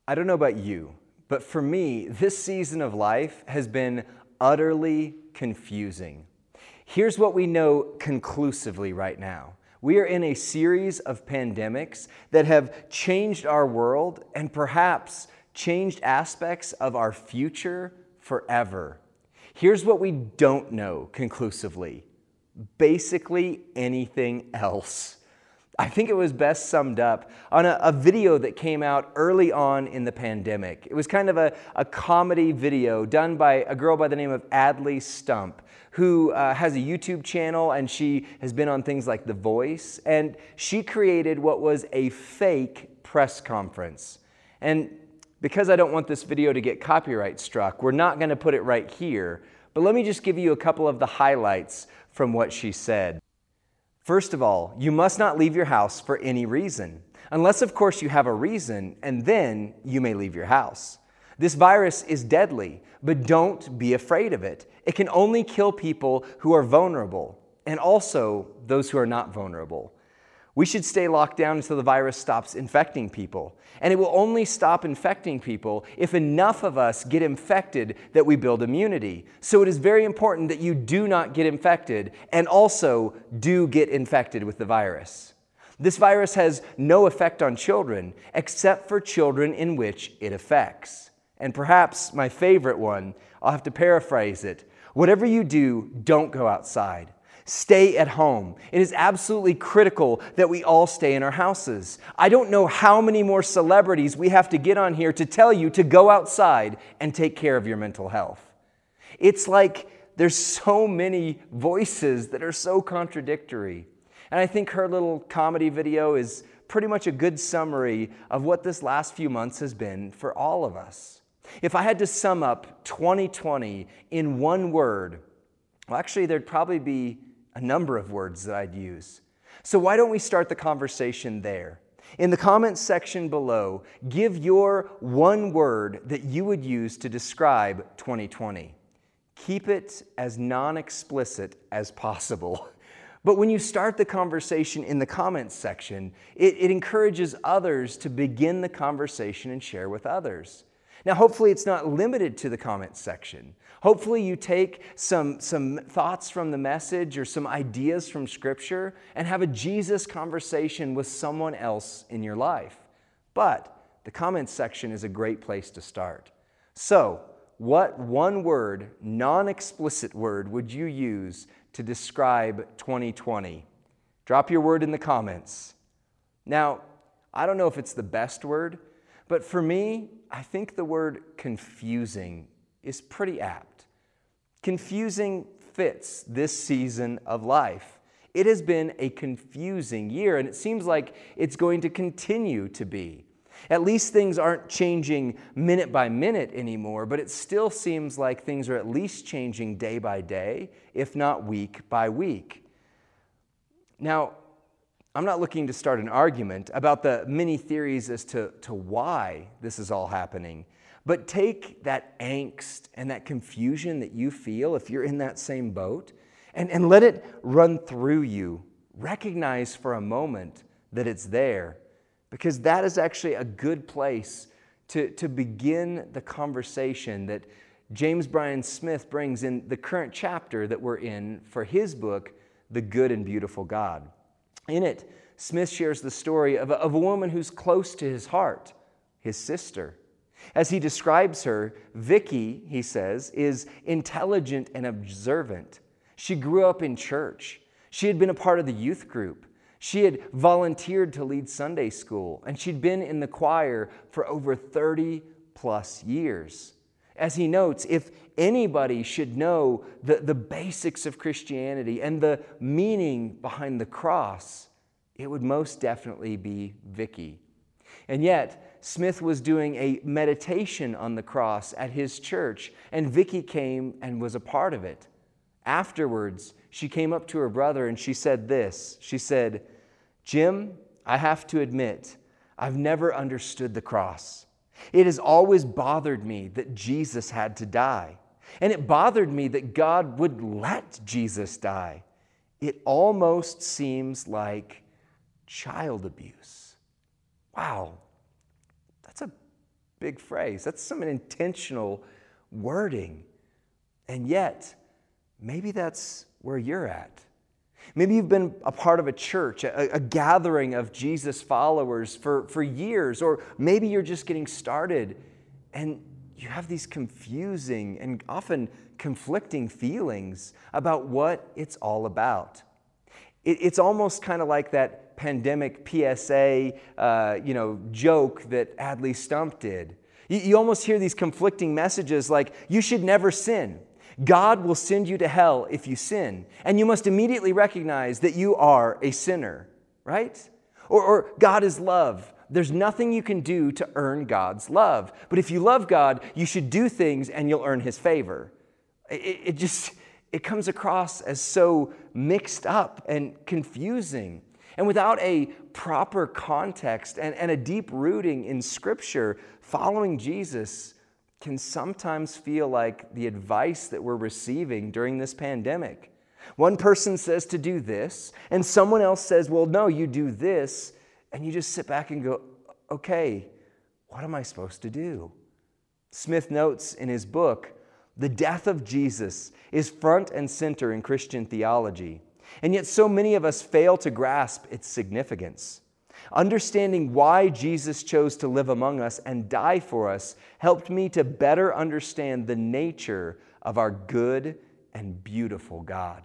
I don't know about you, but for me, this season of life has been utterly confusing. Here's what we know conclusively right now. We are in a series of pandemics that have changed our world and perhaps changed aspects of our future forever. Here's what we don't know conclusively. Basically anything else. I think it was best summed up on a video that came out early on in the pandemic. It was kind of a comedy video done by a girl by the name of Adley Stump, who has a YouTube channel, and she has been on things like The Voice, and she created what was a fake press conference. And because I don't want this video to get copyright struck, we're not going to put it right here, but let me just give you a couple of the highlights from what she said. First of all, you must not leave your house for any reason, unless of course you have a reason, and then you may leave your house. This virus is deadly, but don't be afraid of it. It can only kill people who are vulnerable, and also those who are not vulnerable. We should stay locked down until the virus stops infecting people. And it will only stop infecting people if enough of us get infected that we build immunity. So it is very important that you do not get infected and also do get infected with the virus. This virus has no effect on children except for children in which it affects. And perhaps my favorite one, I'll have to paraphrase it. Whatever you do, don't go outside. Stay at home. It is absolutely critical that we all stay in our houses. I don't know how many more celebrities we have to get on here to tell you to go outside and take care of your mental health. It's like there's so many voices that are so contradictory. And I think her little comedy video is pretty much a good summary of what this last few months has been for all of us. If I had to sum up 2020 in one word, well, actually, there'd probably be a number of words that I'd use. So why don't we start the conversation there? In the comments section below, give your one word that you would use to describe 2020. Keep it as non-explicit as possible. But when you start the conversation in the comments section, it encourages others to begin the conversation and share with others. Now, hopefully it's not limited to the comments section. Hopefully you take some thoughts from the message or some ideas from Scripture and have a Jesus conversation with someone else in your life. But the comments section is a great place to start. So, what one word, non-explicit word, would you use to describe 2020? Drop your word in the comments. Now, I don't know if it's the best word, but for me, I think the word confusing is pretty apt. Confusing fits this season of life. It has been a confusing year, and it seems like it's going to continue to be. At least things aren't changing minute by minute anymore, but it still seems like things are at least changing day by day, if not week by week. Now, I'm not looking to start an argument about the many theories as to why this is all happening, but take that angst and that confusion that you feel if you're in that same boat and let it run through you. Recognize for a moment that it's there, because that is actually a good place to begin the conversation that James Bryan Smith brings in the current chapter that we're in for his book, The Good and Beautiful God. In it, Smith shares the story of a woman who's close to his heart, his sister. As he describes her, Vicky, he says, is intelligent and observant. She grew up in church. She had been a part of the youth group. She had volunteered to lead Sunday school, and she'd been in the choir for over 30 plus years. As he notes, if anybody should know the basics of Christianity and the meaning behind the cross, it would most definitely be Vicky. And yet, Smith was doing a meditation on the cross at his church, and Vicky came and was a part of it. Afterwards, she came up to her brother and she said this. She said, "Jim, I have to admit, I've never understood the cross. It has always bothered me that Jesus had to die. And it bothered me that God would let Jesus die. It almost seems like child abuse." Wow, that's a big phrase. That's some intentional wording. And yet, maybe that's where you're at. Maybe you've been a part of a church, a gathering of Jesus followers for years, or maybe you're just getting started and you have these confusing and often conflicting feelings about what it's all about. It's almost kind of like that pandemic PSA, joke that Adley Stump did. You almost hear these conflicting messages like, you should never sin. God will send you to hell if you sin. And you must immediately recognize that you are a sinner, right? Or God is love. There's nothing you can do to earn God's love. But if you love God, you should do things and you'll earn His favor. It comes across as so mixed up and confusing. And without a proper context and a deep rooting in Scripture, following Jesus can sometimes feel like the advice that we're receiving during this pandemic. One person says to do this, and someone else says, well, no, you do this, and you just sit back and go, okay, what am I supposed to do? Smith notes in his book, the death of Jesus is front and center in Christian theology, and yet so many of us fail to grasp its significance. Understanding why Jesus chose to live among us and die for us helped me to better understand the nature of our good and beautiful God.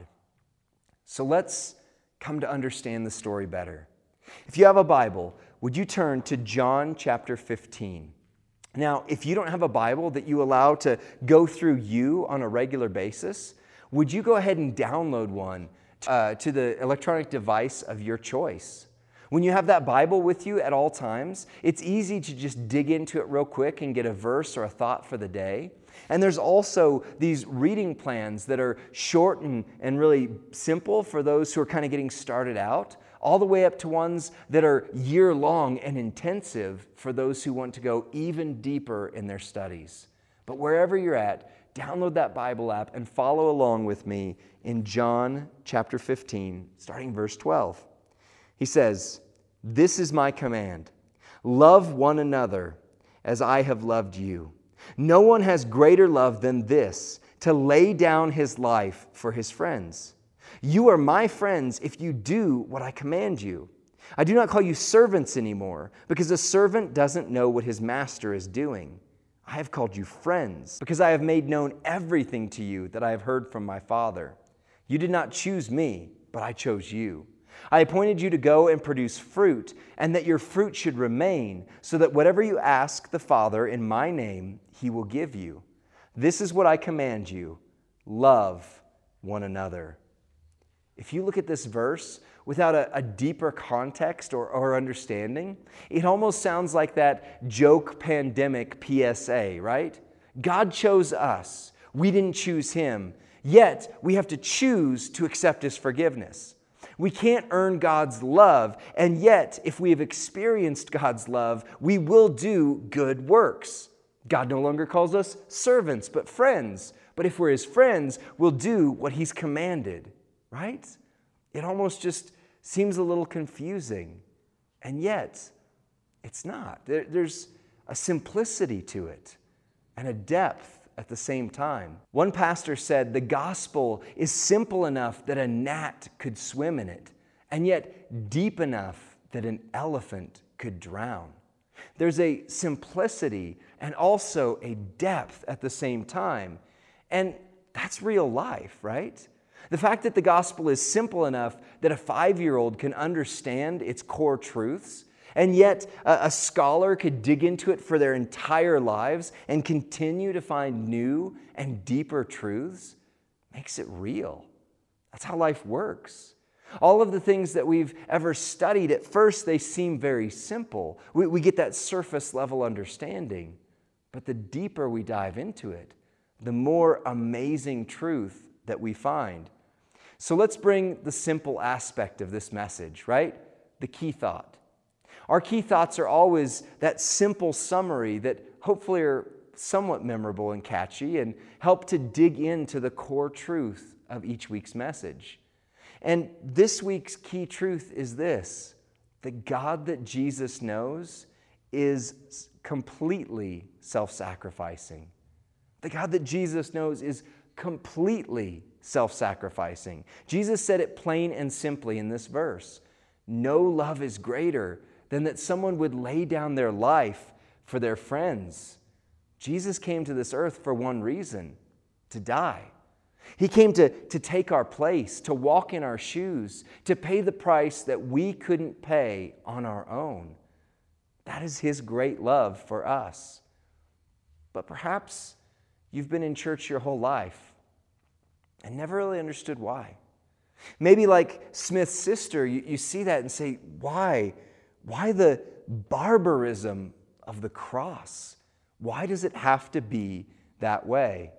So let's come to understand the story better. If you have a Bible, would you turn to John chapter 15? Now, if you don't have a Bible that you allow to go through you on a regular basis, would you go ahead and download one to the electronic device of your choice? When you have that Bible with you at all times, it's easy to just dig into it real quick and get a verse or a thought for the day. And there's also these reading plans that are short and really simple for those who are kind of getting started out, all the way up to ones that are year-long and intensive for those who want to go even deeper in their studies. But wherever you're at, download that Bible app and follow along with me in John chapter 15, starting verse 12. He says, "This is my command. Love one another as I have loved you. No one has greater love than this, to lay down his life for his friends. You are my friends if you do what I command you. I do not call you servants anymore, because a servant doesn't know what his master is doing. I have called you friends, because I have made known everything to you that I have heard from my Father. You did not choose me, but I chose you. I appointed you to go and produce fruit, and that your fruit should remain, so that whatever you ask the Father in my name, He will give you. This is what I command you, love one another." If you look at this verse without a deeper context or understanding, it almost sounds like that joke pandemic PSA, right? God chose us. We didn't choose Him. Yet, we have to choose to accept His forgiveness. We can't earn God's love, and yet, if we have experienced God's love, we will do good works. God no longer calls us servants, but friends. But if we're His friends, we'll do what He's commanded, right? It almost just seems a little confusing, and yet, it's not. There's a simplicity to it and a depth at the same time. One pastor said, the gospel is simple enough that a gnat could swim in it, and yet deep enough that an elephant could drown. There's a simplicity and also a depth at the same time. And that's real life, right? The fact that the gospel is simple enough that a 5-year-old can understand its core truths, and yet a scholar could dig into it for their entire lives and continue to find new and deeper truths, makes it real. That's how life works. All of the things that we've ever studied, at first they seem very simple. We get that surface level understanding. But the deeper we dive into it, the more amazing truth that we find. So let's bring the simple aspect of this message, right? The key thought. Our key thoughts are always that simple summary that hopefully are somewhat memorable and catchy and help to dig into the core truth of each week's message. And this week's key truth is this: the God that Jesus knows is completely self-sacrificing. The God that Jesus knows is completely self-sacrificing. Jesus said it plain and simply in this verse. No love is greater than that someone would lay down their life for their friends. Jesus came to this earth for one reason, to die. He came to take our place, to walk in our shoes, to pay the price that we couldn't pay on our own. That is His great love for us. But perhaps you've been in church your whole life and never really understood why. Maybe like Smith's sister, you see that and say, why? Why the barbarism of the cross? Why does it have to be that way?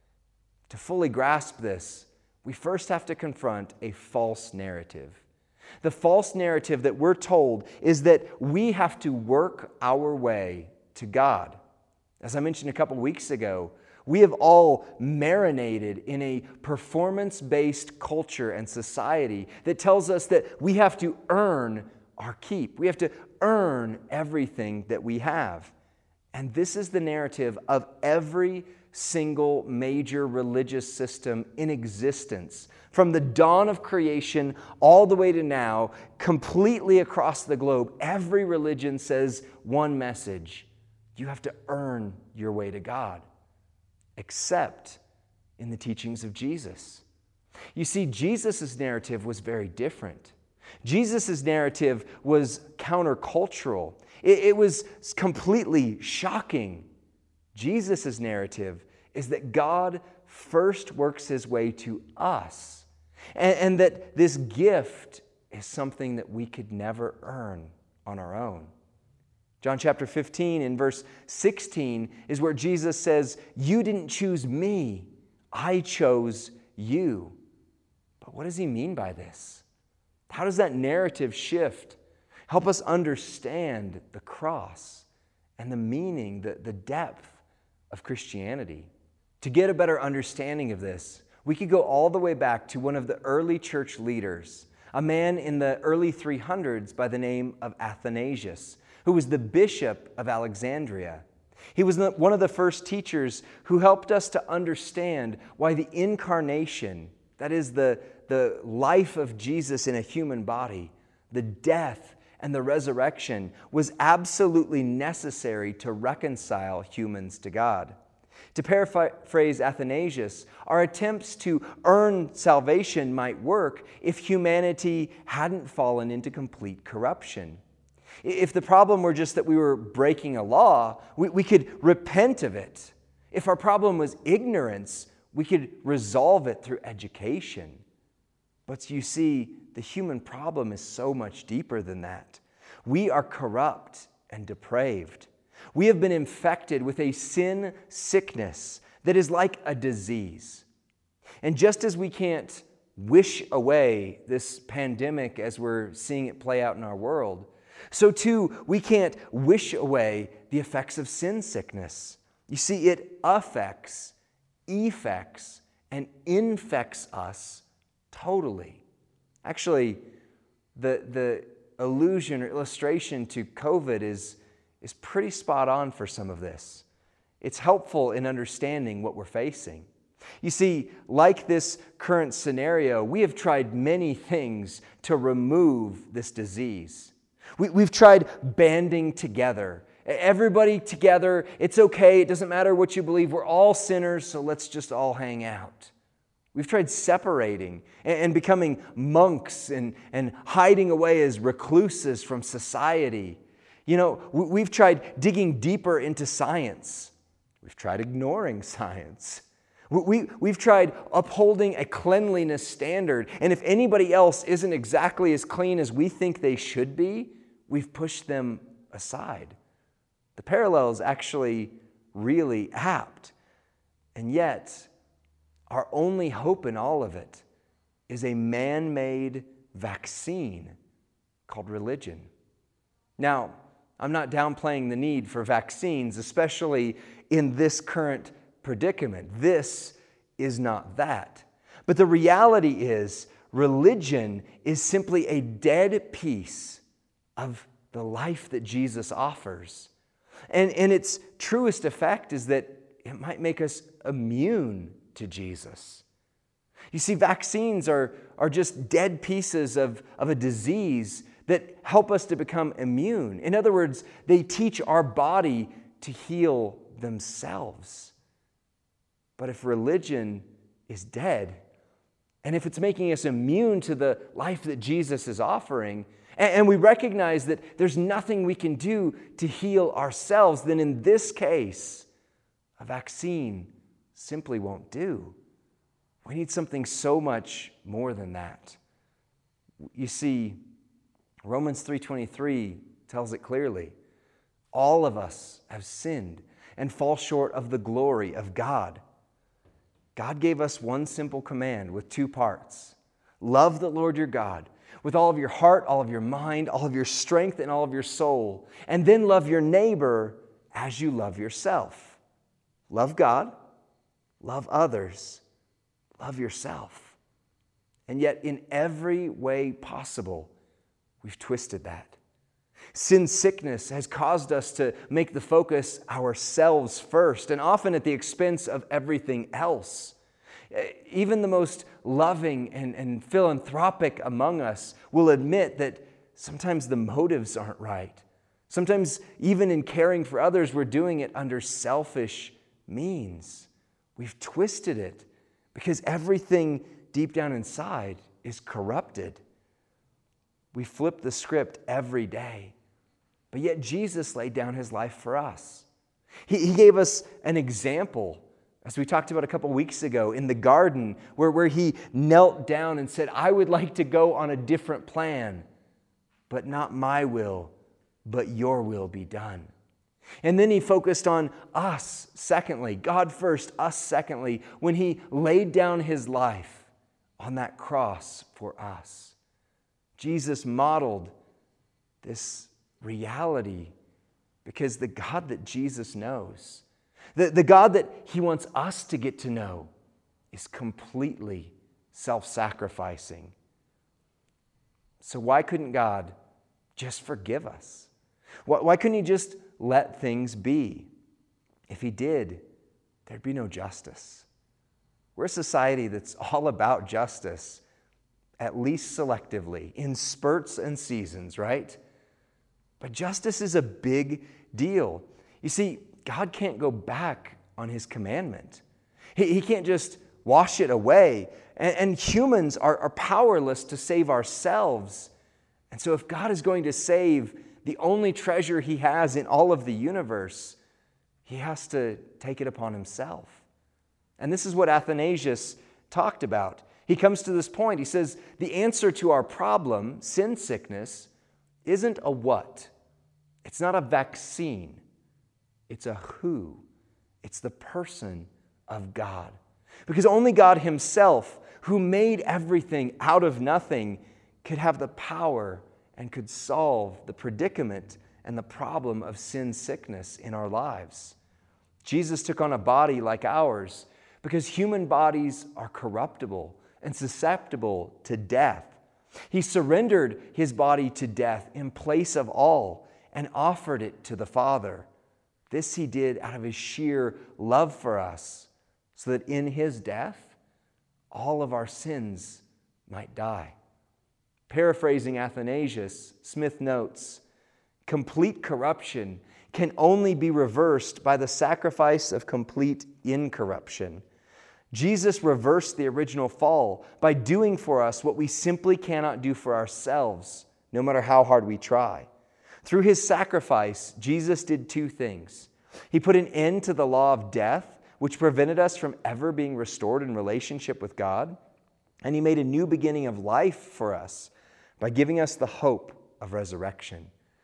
To fully grasp this, we first have to confront a false narrative. The false narrative that we're told is that we have to work our way to God. As I mentioned a couple weeks ago, we have all marinated in a performance-based culture and society that tells us that we have to earn our keep. We have to earn everything that we have. And this is the narrative of every single major religious system in existence. From the dawn of creation all the way to now, completely across the globe, every religion says one message: you have to earn your way to God, except in the teachings of Jesus. You see, Jesus' narrative was very different. Jesus' narrative was countercultural. It was completely shocking. Jesus' narrative is that God first works His way to us, and that this gift is something that we could never earn on our own. John chapter 15 in verse 16 is where Jesus says, "You didn't choose me, I chose you." But what does He mean by this? How does that narrative shift? Help us understand the cross and the meaning, the depth of Christianity. To get a better understanding of this, we could go all the way back to one of the early church leaders, a man in the early 300s by the name of Athanasius, who was the bishop of Alexandria. He was one of the first teachers who helped us to understand why the incarnation, that is the life of Jesus in a human body, the death and the resurrection, was absolutely necessary to reconcile humans to God. To paraphrase Athanasius, our attempts to earn salvation might work if humanity hadn't fallen into complete corruption. If the problem were just that we were breaking a law, we could repent of it. If our problem was ignorance, we could resolve it through education. But you see, the human problem is so much deeper than that. We are corrupt and depraved. We have been infected with a sin sickness that is like a disease. And just as we can't wish away this pandemic as we're seeing it play out in our world, so too we can't wish away the effects of sin sickness. You see, it affects, effects, and infects us totally. Actually, the allusion or illustration to COVID is pretty spot on for some of this. It's helpful in understanding what we're facing. You see, like this current scenario, we have tried many things to remove this disease. We've tried banding together. Everybody together, it's okay, it doesn't matter what you believe, we're all sinners, so let's just all hang out. We've tried separating and becoming monks and hiding away as recluses from society. You know, we've tried digging deeper into science. We've tried ignoring science. We've tried upholding a cleanliness standard, and if anybody else isn't exactly as clean as we think they should be, we've pushed them aside. The parallel is actually really apt, and yet our only hope in all of it is a man-made vaccine called religion. Now, I'm not downplaying the need for vaccines, especially in this current predicament. This is not that. But the reality is, religion is simply a dead piece of the life that Jesus offers. And its truest effect is that it might make us immune to Jesus. You see, vaccines are just dead pieces of a disease that help us to become immune. In other words, they teach our body to heal themselves. But if religion is dead, and if it's making us immune to the life that Jesus is offering, and we recognize that there's nothing we can do to heal ourselves, then in this case, a vaccine simply won't do. We need something so much more than that. You see, Romans 3:23 tells it clearly. All of us have sinned and fall short of the glory of God. God gave us one simple command with two parts. Love the Lord your God with all of your heart, all of your mind, all of your strength, and all of your soul. And then love your neighbor as you love yourself. Love God, love others, love yourself. And yet in every way possible, we've twisted that. Sin sickness has caused us to make the focus ourselves first, and often at the expense of everything else. Even the most loving and philanthropic among us will admit that sometimes the motives aren't right. Sometimes even in caring for others, we're doing it under selfish means. We've twisted it because everything deep down inside is corrupted. We flip the script every day. But yet Jesus laid down his life for us. He gave us an example, as we talked about a couple weeks ago, in the garden, where he knelt down and said, I would like to go on a different plan, but not my will, but your will be done. And then he focused on us, secondly, God first, us secondly, when he laid down his life on that cross for us. Jesus modeled this reality because the God that Jesus knows, the God that he wants us to get to know, is completely self-sacrificing. So why couldn't God just forgive us? Why couldn't he just let things be? If he did, there'd be no justice. We're a society that's all about justice, at least selectively, in spurts and seasons, right? But justice is a big deal. You see, God can't go back on his commandment. He can't just wash it away. And humans are powerless to save ourselves. And so if God is going to save the only treasure he has in all of the universe, he has to take it upon himself. And this is what Athanasius talked about. He comes to this point. He says, the answer to our problem, sin sickness, isn't a what. It's not a vaccine. It's a who. It's the person of God. Because only God himself, who made everything out of nothing, could have the power and could solve the predicament and the problem of sin sickness in our lives. Jesus took on a body like ours because human bodies are corruptible and susceptible to death. He surrendered his body to death in place of all and offered it to the Father. This he did out of his sheer love for us, so that in his death, all of our sins might die. Paraphrasing Athanasius, Smith notes, complete corruption can only be reversed by the sacrifice of complete incorruption. Jesus reversed the original fall by doing for us what we simply cannot do for ourselves, no matter how hard we try. Through his sacrifice, Jesus did two things. He put an end to the law of death, which prevented us from ever being restored in relationship with God, and he made a new beginning of life for us by giving us the hope of resurrection.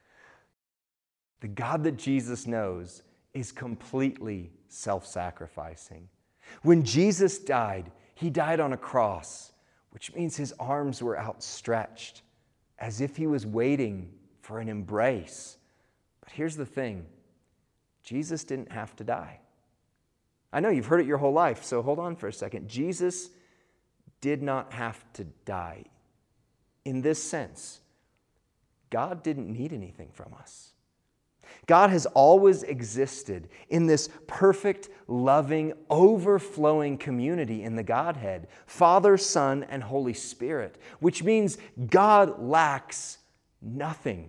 The God that Jesus knows is completely self-sacrificing. When Jesus died, he died on a cross, which means his arms were outstretched as if he was waiting for an embrace. But here's the thing, Jesus didn't have to die. I know you've heard it your whole life, so hold on for a second. Jesus did not have to die. In this sense, God didn't need anything from us. God has always existed in this perfect, loving, overflowing community in the Godhead, Father, Son, and Holy Spirit, which means God lacks nothing.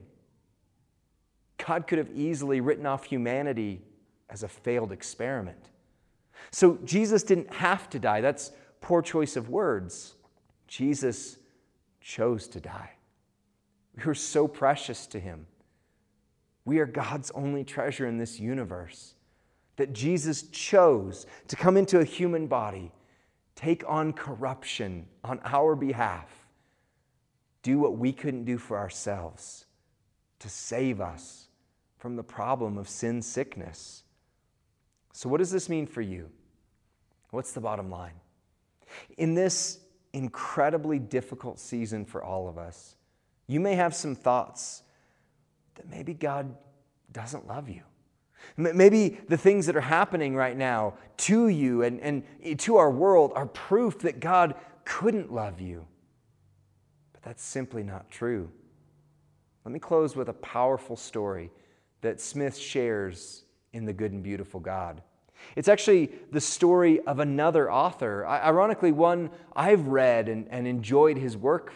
God could have easily written off humanity as a failed experiment. So Jesus didn't have to die. That's poor choice of words. Jesus chose to die. We were so precious to him. We are God's only treasure in this universe. That Jesus chose to come into a human body, take on corruption on our behalf, do what we couldn't do for ourselves, to save us from the problem of sin sickness. So what does this mean for you? What's the bottom line? In this incredibly difficult season for all of us, you may have some thoughts that maybe God doesn't love you. Maybe the things that are happening right now to you and to our world are proof that God couldn't love you. But that's simply not true. Let me close with a powerful story that Smith shares in The Good and Beautiful God. It's actually the story of another author, ironically one I've read and enjoyed his work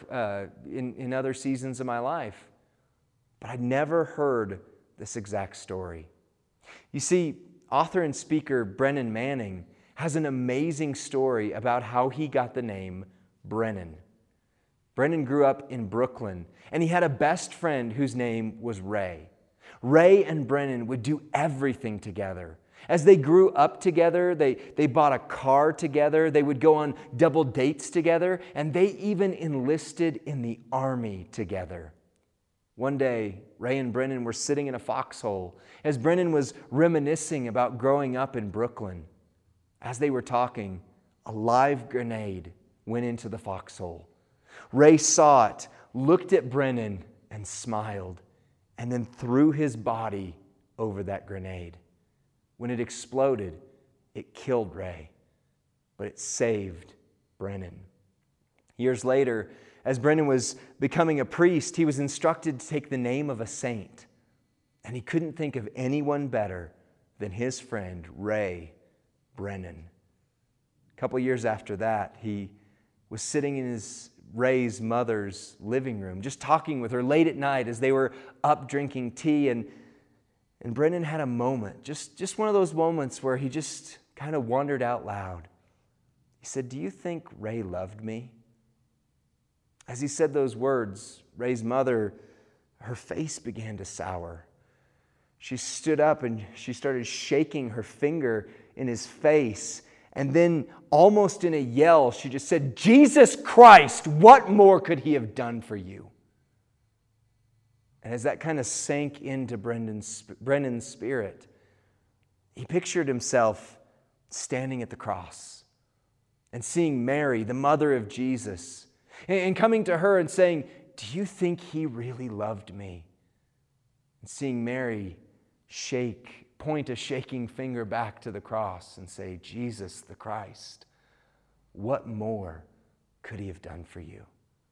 in other seasons of my life. But I'd never heard this exact story. You see, author and speaker Brennan Manning has an amazing story about how he got the name Brennan. Brennan grew up in Brooklyn, and he had a best friend whose name was Ray. Ray and Brennan would do everything together. As they grew up together, they bought a car together, they would go on double dates together, and they even enlisted in the army together. One day, Ray and Brennan were sitting in a foxhole as Brennan was reminiscing about growing up in Brooklyn. As they were talking, a live grenade went into the foxhole. Ray saw it, looked at Brennan, and smiled, and then threw his body over that grenade. When it exploded, it killed Ray, but it saved Brennan. Years later, as Brennan was becoming a priest, he was instructed to take the name of a saint. And he couldn't think of anyone better than his friend, Ray Brennan. A couple years after that, he was sitting in Ray's mother's living room, just talking with her late at night as they were up drinking tea. And Brennan had a moment, just one of those moments where he just kind of wondered out loud. He said, "Do you think Ray loved me?" As he said those words, Ray's mother, her face began to sour. She stood up and she started shaking her finger in his face. And then, almost in a yell, she just said, "Jesus Christ, what more could he have done for you?" And as that kind of sank into Brennan's spirit, he pictured himself standing at the cross and seeing Mary, the mother of Jesus, and coming to her and saying, "Do you think he really loved me?" And seeing Mary point a shaking finger back to the cross and say, "Jesus the Christ, what more could he have done for you?"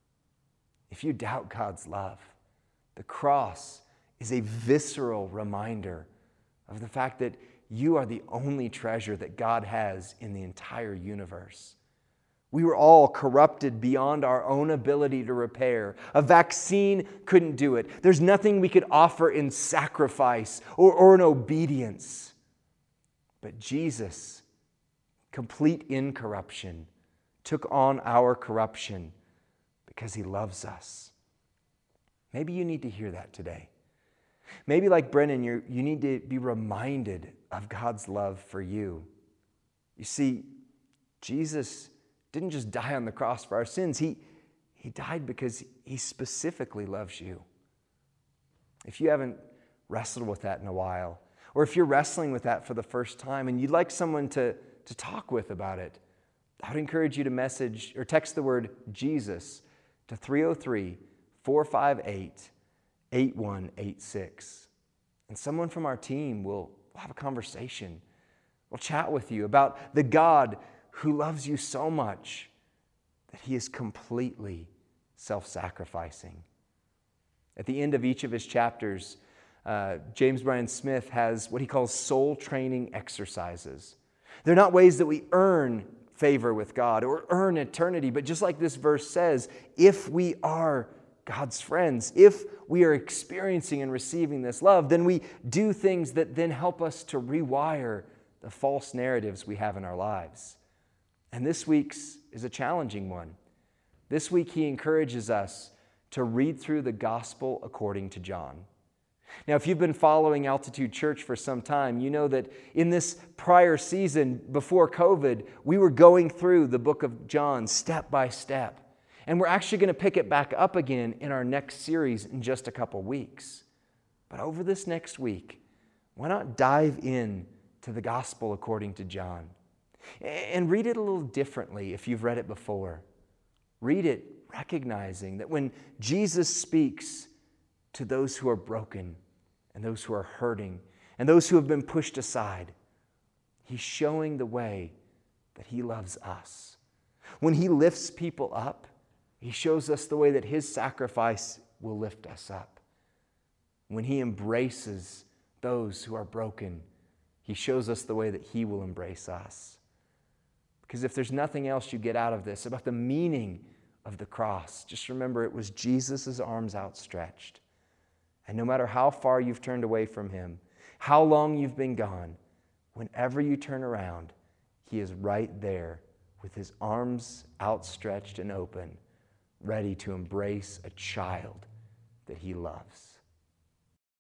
If you doubt God's love, the cross is a visceral reminder of the fact that you are the only treasure that God has in the entire universe. We were all corrupted beyond our own ability to repair. A vaccine couldn't do it. There's nothing we could offer in sacrifice or in obedience. But Jesus, complete incorruption, took on our corruption because he loves us. Maybe you need to hear that today. Maybe like Brennan, you need to be reminded of God's love for you. You see, Jesus didn't just die on the cross for our sins. He died because he specifically loves you. If you haven't wrestled with that in a while, or if you're wrestling with that for the first time and you'd like someone to talk with about it, I would encourage you to message or text the word Jesus to 303-458-8186. And someone from our team will have a conversation. We'll chat with you about the God who loves you so much that he is completely self-sacrificing. At the end of each of his chapters, James Bryan Smith has what he calls soul training exercises. They're not ways that we earn favor with God or earn eternity, but just like this verse says, if we are God's friends, if we are experiencing and receiving this love, then we do things that then help us to rewire the false narratives we have in our lives. And this week's is a challenging one. This week he encourages us to read through the gospel according to John. Now, if you've been following Altitude Church for some time, you know that in this prior season before COVID, we were going through the book of John step by step. And we're actually going to pick it back up again in our next series in just a couple weeks. But over this next week, why not dive in to the gospel according to John and read it a little differently if you've read it before. Read it recognizing that when Jesus speaks to those who are broken and those who are hurting and those who have been pushed aside, he's showing the way that he loves us. When he lifts people up, he shows us the way that his sacrifice will lift us up. When he embraces those who are broken, he shows us the way that he will embrace us. Because if there's nothing else you get out of this about the meaning of the cross, just remember it was Jesus' arms outstretched. And no matter how far you've turned away from him, how long you've been gone, whenever you turn around, he is right there with his arms outstretched and open, ready to embrace a child that he loves.